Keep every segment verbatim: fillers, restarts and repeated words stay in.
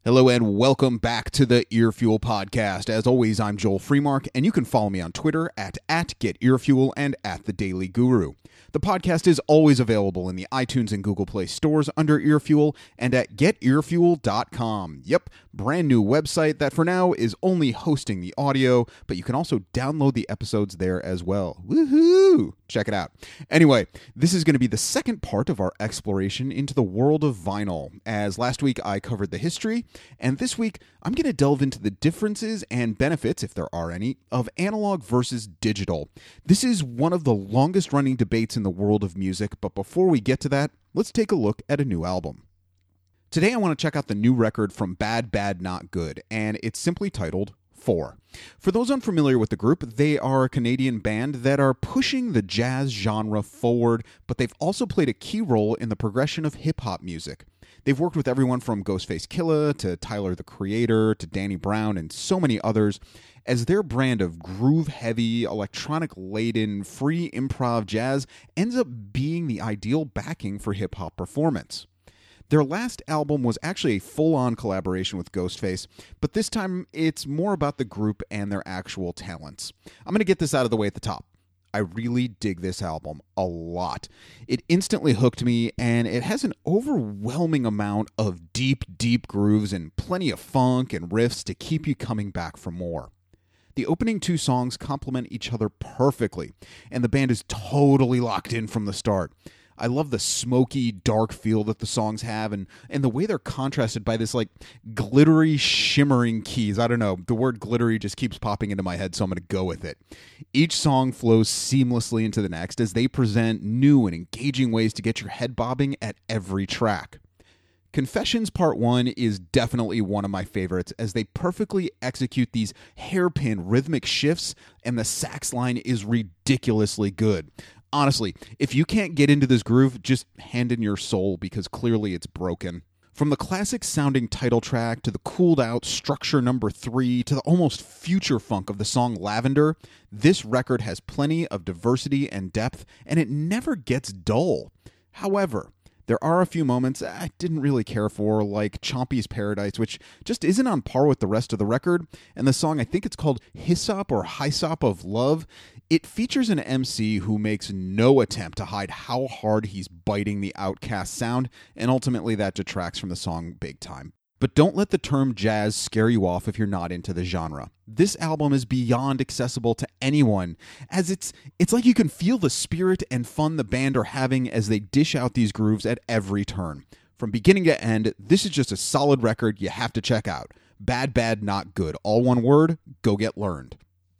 Hello and welcome back to the Earfuel Podcast. As always, I'm Joel Freemark, and you can follow me on Twitter at, at GetEarfuel and at The Daily Guru. The podcast is always available in the iTunes and Google Play stores under Earfuel and at get earfuel dot com. Yep, brand new website that for now is only hosting the audio, but you can also download the episodes there as well. Woohoo! Check it out. Anyway, this is going to be the second part of our exploration into the world of vinyl. As last week I covered the history, and this week I'm going to delve into the differences and benefits, if there are any, of analog versus digital. This is one of the longest running debates in the world of music, but before we get to that, let's take a look at a new album. Today I want to check out the new record from Bad Bad Not Good, and it's simply titled Four. For those unfamiliar with the group, they are a Canadian band that are pushing the jazz genre forward, but they've also played a key role in the progression of hip-hop music. They've worked with everyone from Ghostface Killah to Tyler the Creator to Danny Brown and so many others, as their brand of groove-heavy, electronic-laden, free improv jazz ends up being the ideal backing for hip-hop performance. Their last album was actually a full-on collaboration with Ghostface, but this time it's more about the group and their actual talents. I'm going to get this out of the way at the top. I really dig this album a lot. It instantly hooked me, and it has an overwhelming amount of deep, deep grooves and plenty of funk and riffs to keep you coming back for more. The opening two songs complement each other perfectly, and the band is totally locked in from the start. I love the smoky, dark feel that the songs have, and, and the way they're contrasted by this, like, glittery, shimmering keys. I don't know, the word glittery just keeps popping into my head, so I'm going to go with it. Each song flows seamlessly into the next as they present new and engaging ways to get your head bobbing at every track. Confessions Part one is definitely one of my favorites, as they perfectly execute these hairpin rhythmic shifts, and the sax line is ridiculously good. Honestly, if you can't get into this groove, just hand in your soul, because clearly it's broken. From the classic-sounding title track to the cooled-out structure number three to the almost future funk of the song Lavender, this record has plenty of diversity and depth, and it never gets dull. However, there are a few moments I didn't really care for, like Chompy's Paradise, which just isn't on par with the rest of the record, and the song, I think it's called Hyssop or Hyssop of Love. It features an M C who makes no attempt to hide how hard he's biting the Outkast sound, and ultimately that detracts from the song big time. But don't let the term jazz scare you off if you're not into the genre. This album is beyond accessible to anyone, as it's it's like you can feel the spirit and fun the band are having as they dish out these grooves at every turn. From beginning to end, this is just a solid record you have to check out. Bad Bad Not Good. All one word, go get learned.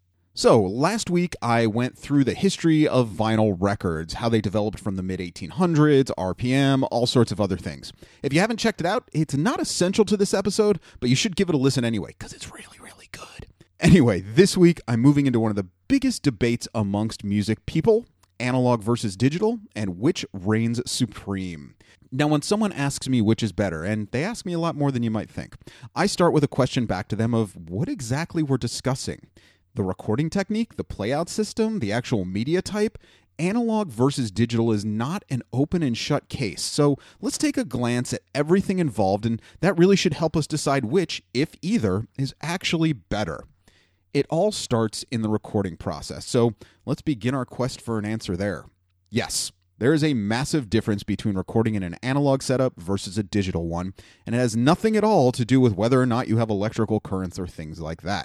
So, last week I went through the history of vinyl records, how they developed from the mid eighteen hundreds, R P M, all sorts of other things. If you haven't checked it out, it's not essential to this episode, but you should give it a listen anyway, because it's really, really good. Anyway, this week I'm moving into one of the biggest debates amongst music people, analog versus digital, and which reigns supreme. Now, when someone asks me which is better, and they ask me a lot more than you might think, I start with a question back to them of what exactly we're discussing. The recording technique, the playout system, the actual media type. Analog versus digital is not an open and shut case, so let's take a glance at everything involved, and that really should help us decide which, if either, is actually better. It all starts in the recording process, so let's begin our quest for an answer there. Yes, there is a massive difference between recording in an analog setup versus a digital one, and it has nothing at all to do with whether or not you have electrical currents or things like that.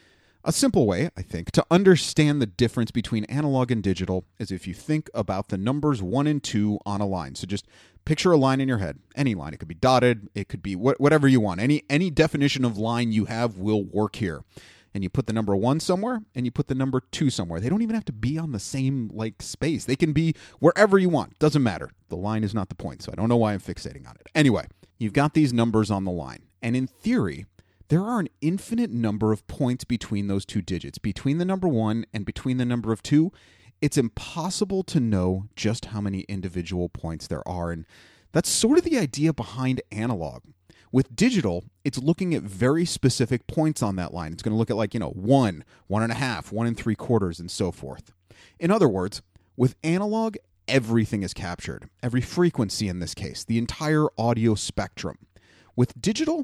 A simple way, I think, to understand the difference between analog and digital is if you think about the numbers one and two on a line. So just picture a line in your head, any line. It could be dotted, it could be wh- whatever you want. Any any definition of line you have will work here. And you put the number one somewhere, and you put the number two somewhere. They don't even have to be on the same like space. They can be wherever you want. Doesn't matter. The line is not the point, so I don't know why I'm fixating on it. Anyway, you've got these numbers on the line, and in theory, there are an infinite number of points between those two digits. Between the number one and between the number of two, it's impossible to know just how many individual points there are. And that's sort of the idea behind analog. With digital, it's looking at very specific points on that line. It's going to look at like, you know, one, one and a half, one and three quarters, and so forth. In other words, with analog, everything is captured. Every frequency in this case, the entire audio spectrum. With digital,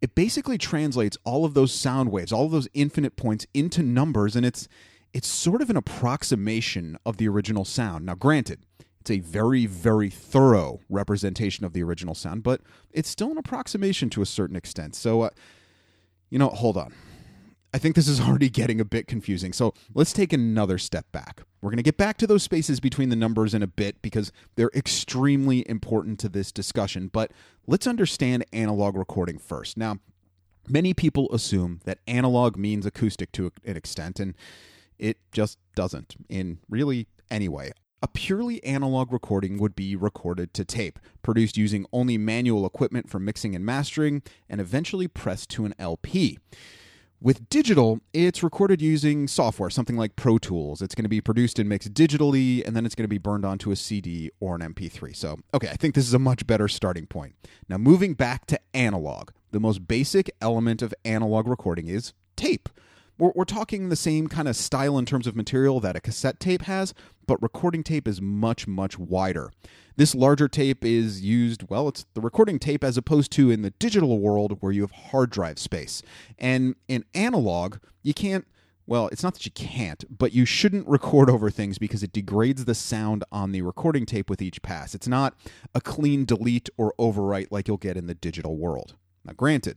it basically translates all of those sound waves, all of those infinite points into numbers, and it's it's sort of an approximation of the original sound. Now, granted, it's a very, very thorough representation of the original sound, but it's still an approximation to a certain extent. So, uh, you know, hold on. I think this is already getting a bit confusing. So let's take another step back. We're going to get back to those spaces between the numbers in a bit because they're extremely important to this discussion. But let's understand analog recording first. Now, many people assume that analog means acoustic to an extent, and it just doesn't in really any way. A purely analog recording would be recorded to tape, produced using only manual equipment for mixing and mastering, and eventually pressed to an L P. With digital, it's recorded using software, something like Pro Tools. It's going to be produced and mixed digitally, and then it's going to be burned onto a C D or an M P three. So, okay, I think this is a much better starting point. Now, moving back to analog, the most basic element of analog recording is tape. We're, we're talking the same kind of style in terms of material that a cassette tape has, but recording tape is much, much wider. This larger tape is used, well, it's the recording tape as opposed to in the digital world where you have hard drive space. And in analog, you can't, well, it's not that you can't, but you shouldn't record over things because it degrades the sound on the recording tape with each pass. It's not a clean delete or overwrite like you'll get in the digital world. Now, granted,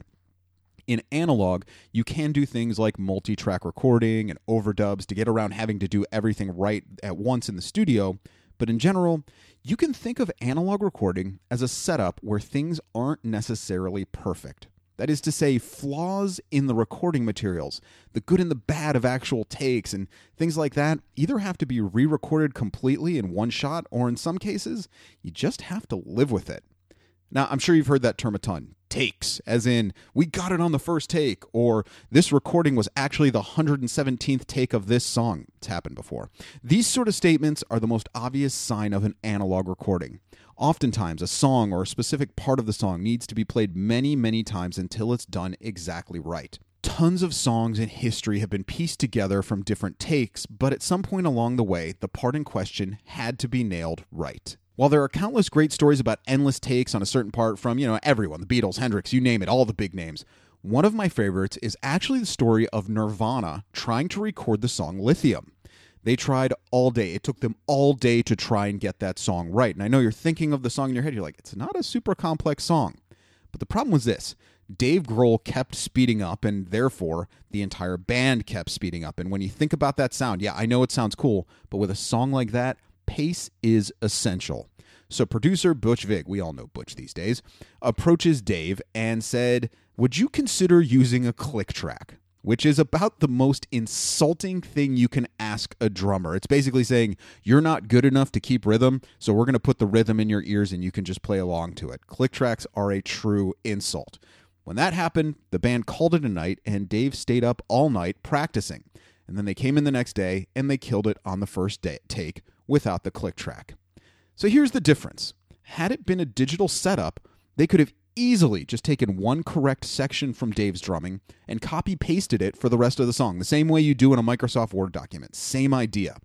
in analog, you can do things like multi-track recording and overdubs to get around having to do everything right at once in the studio, but in general, you can think of analog recording as a setup where things aren't necessarily perfect. That is to say, flaws in the recording materials, the good and the bad of actual takes and things like that, either have to be re-recorded completely in one shot, or in some cases, you just have to live with it. Now, I'm sure you've heard that term a ton. Takes, as in, we got it on the first take, or this recording was actually the one hundred seventeenth take of this song. It's happened before. These sort of statements are the most obvious sign of an analog recording. Oftentimes, a song or a specific part of the song needs to be played many, many times until it's done exactly right. Tons of songs in history have been pieced together from different takes, but at some point along the way, the part in question had to be nailed right. While there are countless great stories about endless takes on a certain part from, you know, everyone, the Beatles, Hendrix, you name it, all the big names, one of my favorites is actually the story of Nirvana trying to record the song Lithium. They tried all day. It took them all day to try and get that song right. And I know you're thinking of the song in your head. You're like, it's not a super complex song. But the problem was this. Dave Grohl kept speeding up, and therefore the entire band kept speeding up. And when you think about that sound, yeah, I know it sounds cool, but with a song like that, pace is essential. So producer Butch Vig, we all know Butch these days, approaches Dave and said, would you consider using a click track? Which is about the most insulting thing you can ask a drummer. It's basically saying, you're not good enough to keep rhythm, so we're going to put the rhythm in your ears and you can just play along to it. Click tracks are a true insult. When that happened, the band called it a night, and Dave stayed up all night practicing. And then they came in the next day, and they killed it on the first day, take without the click track. So here's the difference. Had it been a digital setup, they could have easily just taken one correct section from Dave's drumming and copy-pasted it for the rest of the song, the same way you do in a Microsoft Word document. Same idea.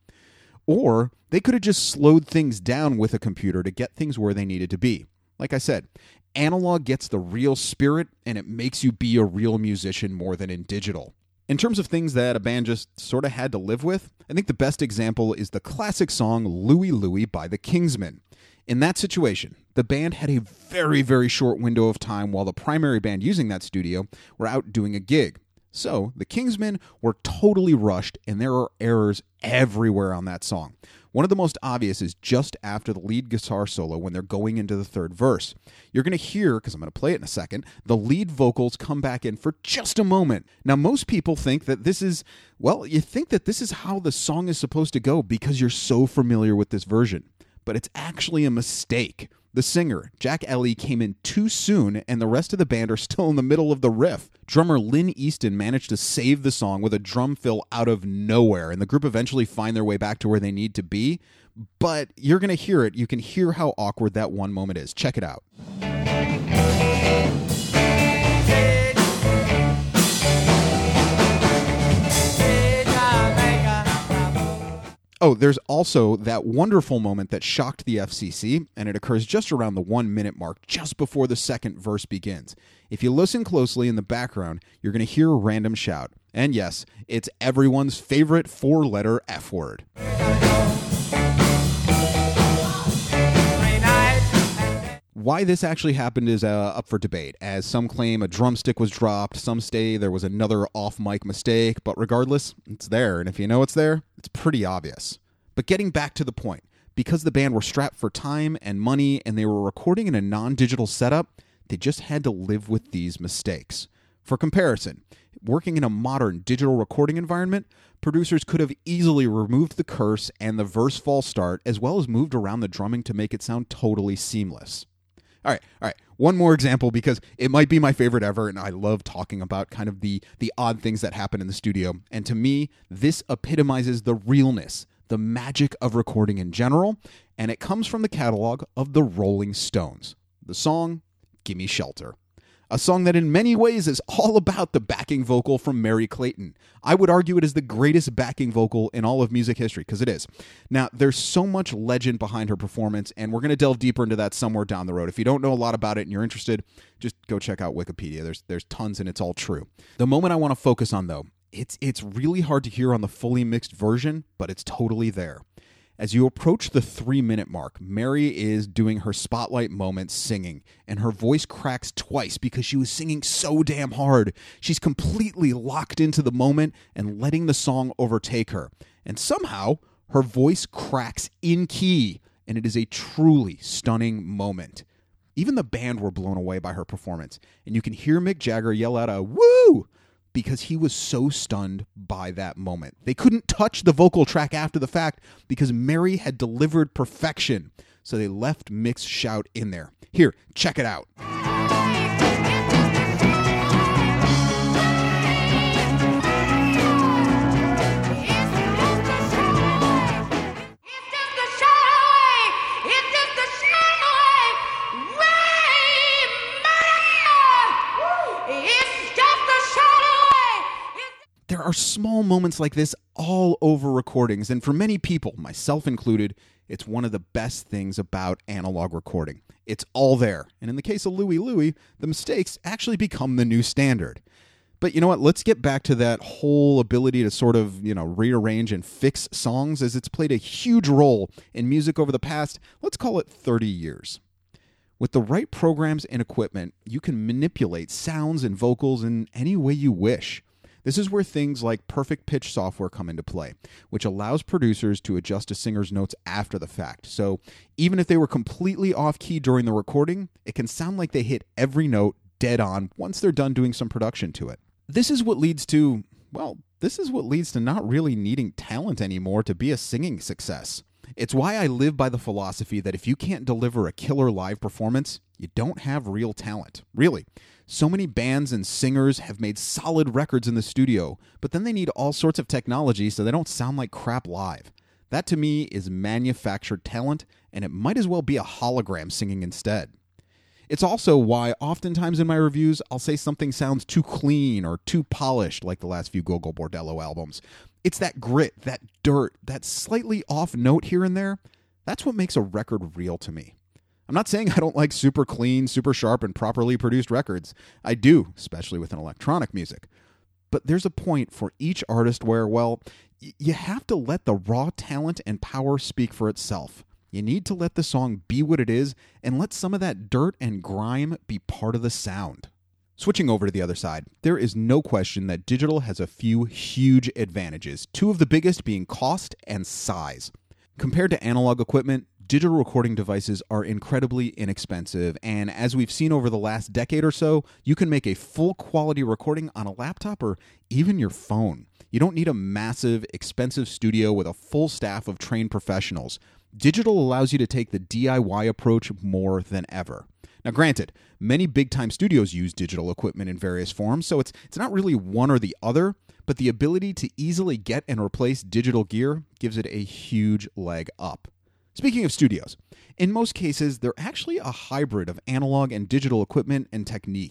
Or they could have just slowed things down with a computer to get things where they needed to be. Like I said, analog gets the real spirit, and it makes you be a real musician more than in digital. In terms of things that a band just sort of had to live with, I think the best example is the classic song Louie Louie by the Kingsmen. In that situation, the band had a very, very short window of time while the primary band using that studio were out doing a gig. So, the Kingsmen were totally rushed, and there are errors everywhere on that song. One of the most obvious is just after the lead guitar solo when they're going into the third verse. You're going to hear, because I'm going to play it in a second, the lead vocals come back in for just a moment. Now, most people think that this is, well, you think that this is how the song is supposed to go because you're so familiar with this version. But it's actually a mistake. The singer, Jack Ellie, came in too soon, and the rest of the band are still in the middle of the riff. Drummer Lynn Easton managed to save the song with a drum fill out of nowhere, and the group eventually find their way back to where they need to be. But you're going to hear it. You can hear how awkward that one moment is. Check it out. Oh, there's also that wonderful moment that shocked the F C C, and it occurs just around the one minute mark, just before the second verse begins. If you listen closely in the background, you're going to hear a random shout. And yes, it's everyone's favorite four-letter F word. Why this actually happened is uh, up for debate, as some claim a drumstick was dropped, some say there was another off-mic mistake, but regardless, it's there, and if you know it's there, it's pretty obvious. But getting back to the point, because the band were strapped for time and money and they were recording in a non-digital setup, they just had to live with these mistakes. For comparison, working in a modern digital recording environment, producers could have easily removed the curse and the verse false start, as well as moved around the drumming to make it sound totally seamless. All right, all right. One more example, because it might be my favorite ever, and I love talking about kind of the, the odd things that happen in the studio. And to me, this epitomizes the realness, the magic of recording in general, and it comes from the catalog of the Rolling Stones. The song, Gimme Shelter. A song that in many ways is all about the backing vocal from Merry Clayton. I would argue it is the greatest backing vocal in all of music history, because it is. Now, there's so much legend behind her performance, and we're going to delve deeper into that somewhere down the road. If you don't know a lot about it and you're interested, just go check out Wikipedia. There's there's tons, and it's all true. The moment I want to focus on, though, it's it's really hard to hear on the fully mixed version, but it's totally there. As you approach the three-minute mark, Mary is doing her spotlight moment singing, and her voice cracks twice because she was singing so damn hard. She's completely locked into the moment and letting the song overtake her. And somehow, her voice cracks in key, and it is a truly stunning moment. Even the band were blown away by her performance, and you can hear Mick Jagger yell out a "woo!" because he was so stunned by that moment. They couldn't touch the vocal track after the fact because Mary had delivered perfection, so they left Mick's shout in there. Here, check it out. There are small moments like this all over recordings, and for many people, myself included, it's one of the best things about analog recording. It's all there, and in the case of Louie Louie, the mistakes actually become the new standard. But you know what, let's get back to that whole ability to sort of, you know, rearrange and fix songs, as it's played a huge role in music over the past, let's call it thirty years. With the right programs and equipment, you can manipulate sounds and vocals in any way you wish. This is where things like perfect pitch software come into play, which allows producers to adjust a singer's notes after the fact. So even if they were completely off-key during the recording, it can sound like they hit every note dead on once they're done doing some production to it. This is what leads to, well, this is what leads to not really needing talent anymore to be a singing success. It's why I live by the philosophy that if you can't deliver a killer live performance, you don't have real talent. Really. So many bands and singers have made solid records in the studio, but then they need all sorts of technology so they don't sound like crap live. That to me is manufactured talent, and it might as well be a hologram singing instead. It's also why oftentimes in my reviews I'll say something sounds too clean or too polished, like the last few Gogol Bordello albums. It's that grit, that dirt, that slightly off note here and there. That's what makes a record real to me. I'm not saying I don't like super clean, super sharp, and properly produced records. I do, especially with an electronic music. But there's a point for each artist where, well, y- you have to let the raw talent and power speak for itself. You need to let the song be what it is and let some of that dirt and grime be part of the sound. Switching over to the other side, there is no question that digital has a few huge advantages, two of the biggest being cost and size. Compared to analog equipment, digital recording devices are incredibly inexpensive, and as we've seen over the last decade or so, you can make a full quality recording on a laptop or even your phone. You don't need a massive, expensive studio with a full staff of trained professionals. Digital allows you to take the D I Y approach more than ever. Now granted, many big-time studios use digital equipment in various forms, so it's it's not really one or the other, but the ability to easily get and replace digital gear gives it a huge leg up. Speaking of studios, in most cases, they're actually a hybrid of analog and digital equipment and techniques.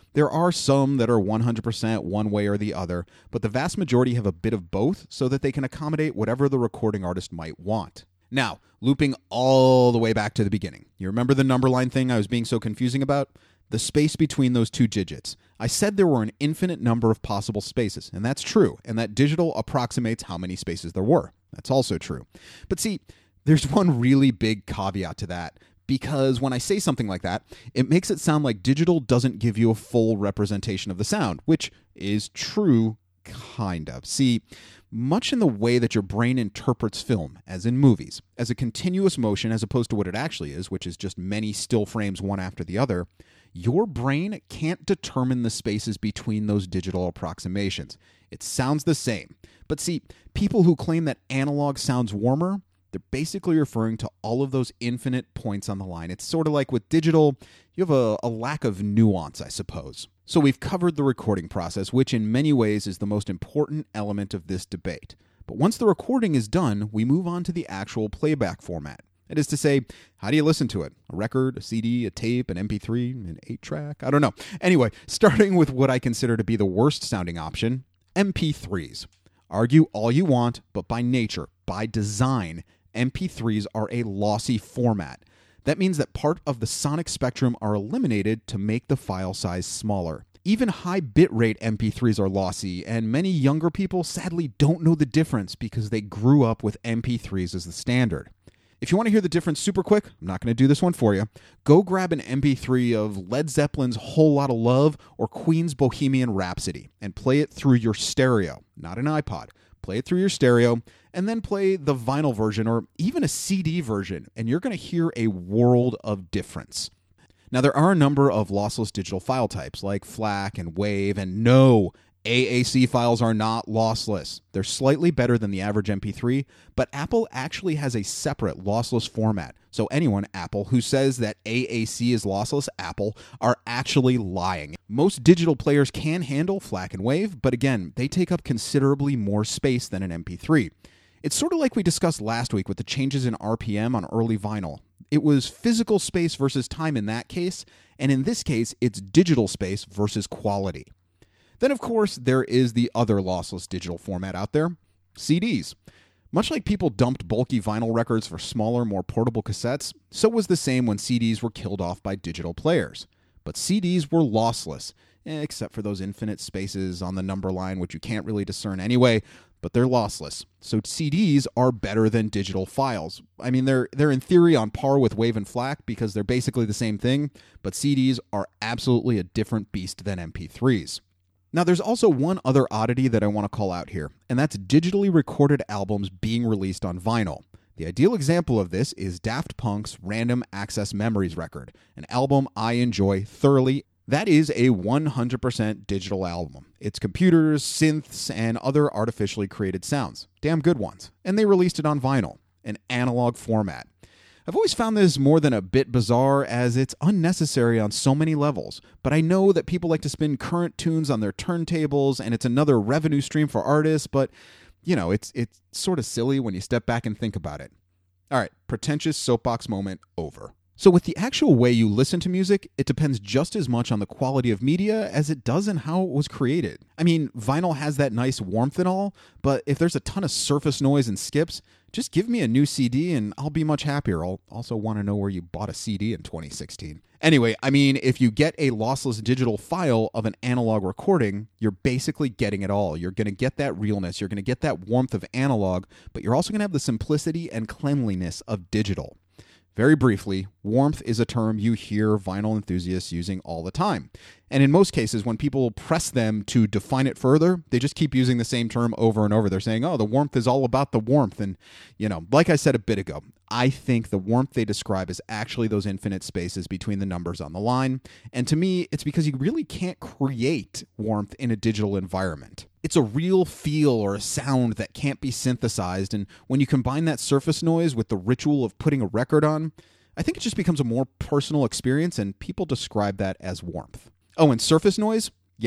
There are some that are one hundred percent one way or the other, but the vast majority have a bit of both so that they can accommodate whatever the recording artist might want. Now, looping all the way back to the beginning. You remember the number line thing I was being so confusing about? The space between those two digits. I said there were an infinite number of possible spaces, and that's true, and that digital approximates how many spaces there were. That's also true. But see, there's one really big caveat to that, because when I say something like that, it makes it sound like digital doesn't give you a full representation of the sound, which is true, kind of. See, much in the way that your brain interprets film, as in movies, as a continuous motion as opposed to what it actually is, which is just many still frames one after the other, your brain can't determine the spaces between those digital approximations. It sounds the same. But see, people who claim that analog sounds warmer, they're basically referring to all of those infinite points on the line. It's sort of like with digital, you have a, a lack of nuance, I suppose. So we've covered the recording process, which in many ways is the most important element of this debate. But once the recording is done, we move on to the actual playback format. That is to say, how do you listen to it? A record, a C D, a tape, an M P three, an eight track? I don't know. Anyway, starting with what I consider to be the worst sounding option, M P threes. Argue all you want, but by nature, by design, M P threes are a lossy format. That means that part of the sonic spectrum are eliminated to make the file size smaller. Even high bitrate M P threes are lossy, and many younger people sadly don't know the difference because they grew up with M P threes as the standard. If you want to hear the difference super quick, I'm not going to do this one for you. Go grab an M P three of Led Zeppelin's Whole Lotta Love or Queen's Bohemian Rhapsody and play it through your stereo, not an iPod. Play it through your stereo, and then play the vinyl version or even a C D version, and you're going to hear a world of difference. Now, there are a number of lossless digital file types like FLAC and WAVE, and no, A A C files are not lossless. They're slightly better than the average M P three, but Apple actually has a separate lossless format. So anyone, Apple, who says that A A C is lossless, Apple, are actually lying. Most digital players can handle FLAC and WAVE, but again, they take up considerably more space than an M P three. It's sort of like we discussed last week with the changes in R P M on early vinyl. It was physical space versus time in that case, and in this case, it's digital space versus quality. Then, of course, there is the other lossless digital format out there, C Ds. Much like people dumped bulky vinyl records for smaller, more portable cassettes, so was the same when C Ds were killed off by digital players. But C Ds were lossless, except for those infinite spaces on the number line, which you can't really discern anyway, but they're lossless. So C Ds are better than digital files. I mean, they're they're in theory on par with WAVE and FLAC because they're basically the same thing, but C Ds are absolutely a different beast than M P threes. Now, there's also one other oddity that I want to call out here, and that's digitally recorded albums being released on vinyl. The ideal example of this is Daft Punk's Random Access Memories record, an album I enjoy thoroughly. That is a one hundred percent digital album. It's computers, synths, and other artificially created sounds. Damn good ones. And they released it on vinyl, an analog format. I've always found this more than a bit bizarre as it's unnecessary on so many levels, but I know that people like to spin current tunes on their turntables and it's another revenue stream for artists, but, you know, it's it's sort of silly when you step back and think about it. All right, pretentious soapbox moment over. So with the actual way you listen to music, it depends just as much on the quality of media as it does on how it was created. I mean, vinyl has that nice warmth and all, but if there's a ton of surface noise and skips, just give me a new C D and I'll be much happier. I'll also want to know where you bought a C D in twenty sixteen. Anyway, I mean, if you get a lossless digital file of an analog recording, you're basically getting it all. You're going to get that realness, you're going to get that warmth of analog, but you're also going to have the simplicity and cleanliness of digital. Very briefly, warmth is a term you hear vinyl enthusiasts using all the time. And in most cases, when people press them to define it further, they just keep using the same term over and over. They're saying, oh, the warmth is all about the warmth. And, you know, like I said a bit ago, I think the warmth they describe is actually those infinite spaces between the numbers on the line. And to me, it's because you really can't create warmth in a digital environment. It's a real feel or a sound that can't be synthesized, and when you combine that surface noise with the ritual of putting a record on, I think it just becomes a more personal experience, and people describe that as warmth. Oh, and surface noise? Yeah,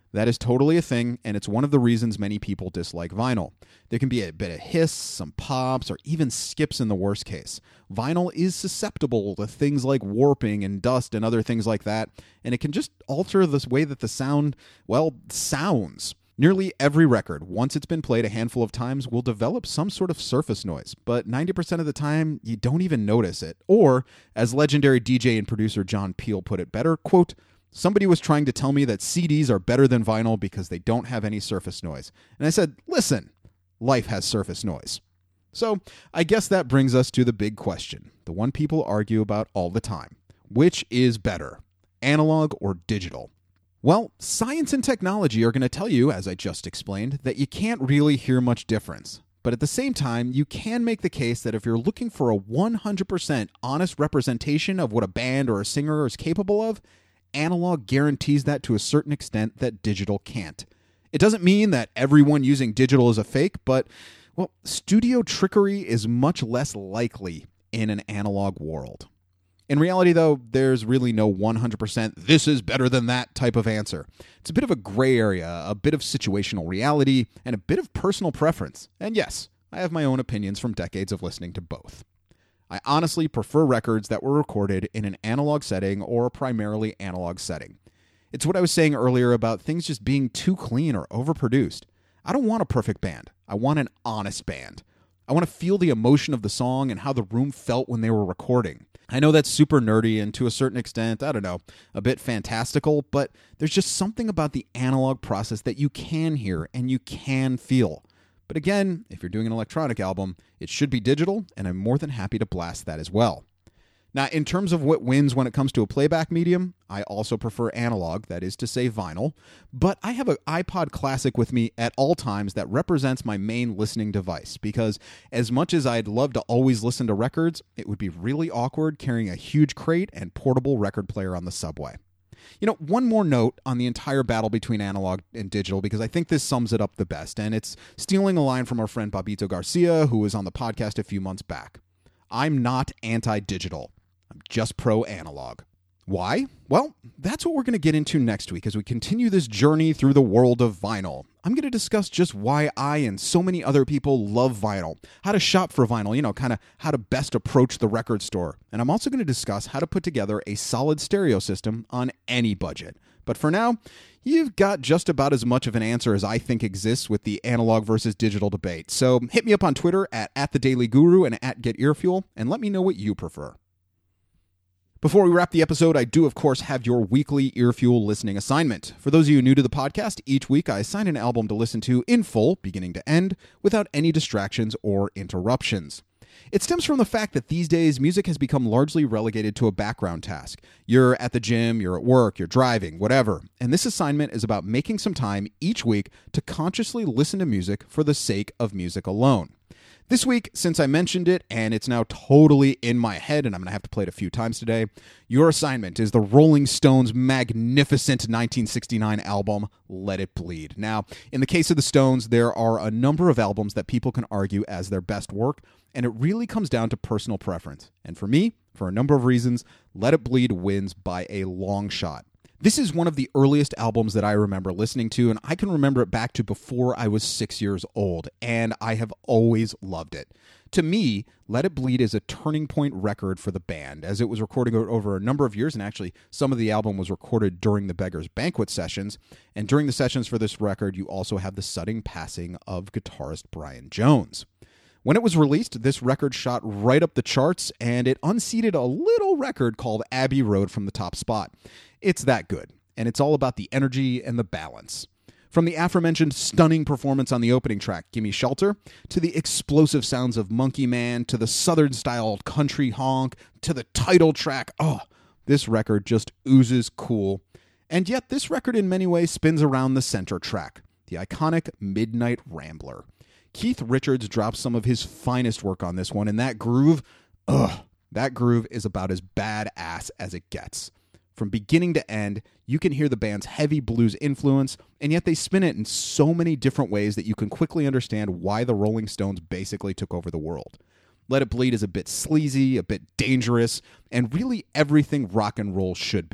That is totally a thing, and it's one of the reasons many people dislike vinyl. There can be a bit of hiss, some pops, or even skips in the worst case. Vinyl is susceptible to things like warping and dust and other things like that, and it can just alter the way that the sound, well, sounds. Nearly every record, once it's been played a handful of times, will develop some sort of surface noise, but ninety percent of the time, you don't even notice it. Or, as legendary D J and producer John Peel put it better, quote, "Somebody was trying to tell me that C Ds are better than vinyl because they don't have any surface noise." And I said, listen, life has surface noise. So I guess that brings us to the big question, the one people argue about all the time. Which is better, analog or digital? Well, science and technology are going to tell you, as I just explained, that you can't really hear much difference. But at the same time, you can make the case that if you're looking for a one hundred percent honest representation of what a band or a singer is capable of, analog guarantees that to a certain extent that digital can't. It doesn't mean that everyone using digital is a fake, but, well, studio trickery is much less likely in an analog world. In reality, though, there's really no one hundred percent this is better than that type of answer. It's a bit of a gray area, a bit of situational reality, and a bit of personal preference. And yes, I have my own opinions from decades of listening to both. I honestly prefer records that were recorded in an analog setting or a primarily analog setting. It's what I was saying earlier about things just being too clean or overproduced. I don't want a perfect band. I want an honest band. I want to feel the emotion of the song and how the room felt when they were recording. I know that's super nerdy and to a certain extent, I don't know, a bit fantastical, but there's just something about the analog process that you can hear and you can feel. But again, if you're doing an electronic album, it should be digital, and I'm more than happy to blast that as well. Now, in terms of what wins when it comes to a playback medium, I also prefer analog, that is to say vinyl, but I have an iPod Classic with me at all times that represents my main listening device, because as much as I'd love to always listen to records, it would be really awkward carrying a huge crate and portable record player on the subway. You know, one more note on the entire battle between analog and digital, because I think this sums it up the best, and it's stealing a line from our friend Babito Garcia, who was on the podcast a few months back. I'm not anti-digital. I'm just pro-analog. Why? Well, that's what we're going to get into next week as we continue this journey through the world of vinyl. I'm going to discuss just why I and so many other people love vinyl, how to shop for vinyl, you know, kind of how to best approach the record store. And I'm also going to discuss how to put together a solid stereo system on any budget. But for now, you've got just about as much of an answer as I think exists with the analog versus digital debate. So hit me up on Twitter at, at the Daily Guru and at Get Earfuel, and let me know what you prefer. Before we wrap the episode, I do, of course, have your weekly Earfuel listening assignment. For those of you new to the podcast, each week I assign an album to listen to in full, beginning to end, without any distractions or interruptions. It stems from the fact that these days, music has become largely relegated to a background task. You're at the gym, you're at work, you're driving, whatever. And this assignment is about making some time each week to consciously listen to music for the sake of music alone. This week, since I mentioned it, and it's now totally in my head, and I'm going to have to play it a few times today, your assignment is the Rolling Stones' magnificent nineteen sixty-nine album, Let It Bleed. Now, in the case of the Stones, there are a number of albums that people can argue as their best work, and it really comes down to personal preference. And for me, for a number of reasons, Let It Bleed wins by a long shot. This is one of the earliest albums that I remember listening to, and I can remember it back to before I was six years old, and I have always loved it. To me, Let It Bleed is a turning point record for the band, as it was recorded over a number of years, and actually some of the album was recorded during the Beggars Banquet sessions, and during the sessions for this record, you also have the sudden passing of guitarist Brian Jones. When it was released, this record shot right up the charts, and it unseated a little record called Abbey Road from the top spot. It's that good, and it's all about the energy and the balance. From the aforementioned stunning performance on the opening track, Gimme Shelter, to the explosive sounds of Monkey Man, to the southern-style country honk, to the title track, oh, this record just oozes cool. And yet this record in many ways spins around the center track, the iconic Midnight Rambler. Keith Richards drops some of his finest work on this one, and that groove, ugh, that groove is about as badass as it gets. From beginning to end, you can hear the band's heavy blues influence, and yet they spin it in so many different ways that you can quickly understand why the Rolling Stones basically took over the world. Let It Bleed is a bit sleazy, a bit dangerous, and really everything rock and roll should be.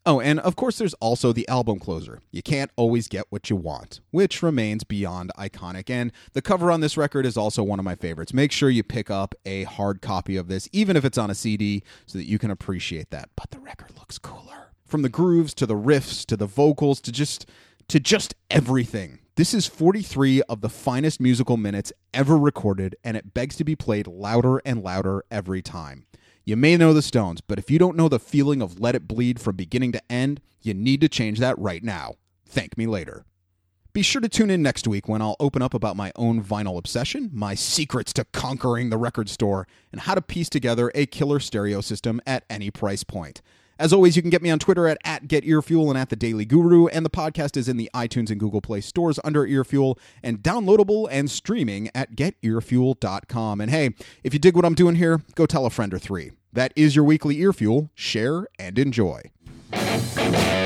Oh, and of course there's also the album closer. You can't always get what you want, which remains beyond iconic. And the cover on this record is also one of my favorites. Make sure you pick up a hard copy of this, even if it's on a C D, so that you can appreciate that. But the record looks cooler. From the grooves to the riffs to the vocals to just to just everything. This is forty-three of the finest musical minutes ever recorded, and it begs to be played louder and louder every time. You may know the Stones, but if you don't know the feeling of Let It Bleed from beginning to end, you need to change that right now. Thank me later. Be sure to tune in next week when I'll open up about my own vinyl obsession, my secrets to conquering the record store, and how to piece together a killer stereo system at any price point. As always, you can get me on Twitter at, at GetEarFuel and at The Daily Guru, and the podcast is in the iTunes and Google Play stores under Earfuel, and downloadable and streaming at get earfuel dot com. And hey, if you dig what I'm doing here, go tell a friend or three. That is your weekly Earfuel. Share and enjoy.